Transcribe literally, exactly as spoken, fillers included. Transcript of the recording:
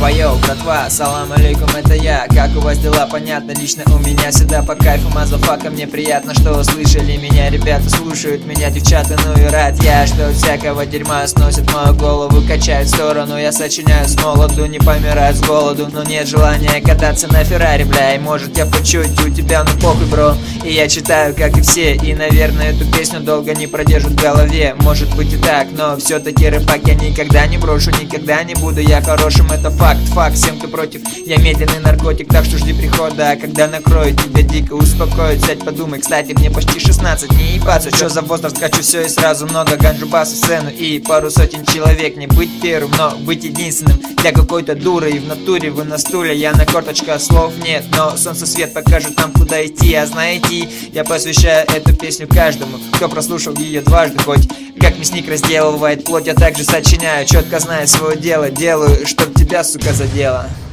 Йо-йо, братва, салам алейкум, это я. Как у вас дела? Понятно, лично у меня всегда по кайфу, мазафака. Мне приятно, что услышали меня, ребята слушают меня, девчата, ну и рад я, что всякого дерьма сносит мою голову, качает в сторону. Я сочиняю с молоду, не помираю с голоду, но нет желания кататься на Феррари, бля. И может я почуть у тебя, ну похуй, бро. И я читаю, как и все, и, наверное, эту песню долго не продержат в голове. Может быть и так, но все-таки рэпак я никогда не брошу, никогда не буду я хорошим, это факт, факт. Всем кто против, я медленный наркотик, так что жди прихода, а когда накроет тебя дико успокоит. Сядь, подумай, кстати, мне почти шестнадцать, не ебаться, что за возраст, хочу все и сразу много, ганджу, басу, сцену и пару сотен человек. Не быть первым, но быть единственным для какой-то дуры, и в натуре вы на стуле, я на корточках, слов нет, но солнце свет покажет нам, куда идти. А знаете, я посвящаю эту песню каждому, кто прослушал ее дважды, хоть как мясник разделывает плоть, я также сочиняю, четко знаю свое дело, делаю, чтоб тебя, сука, задело.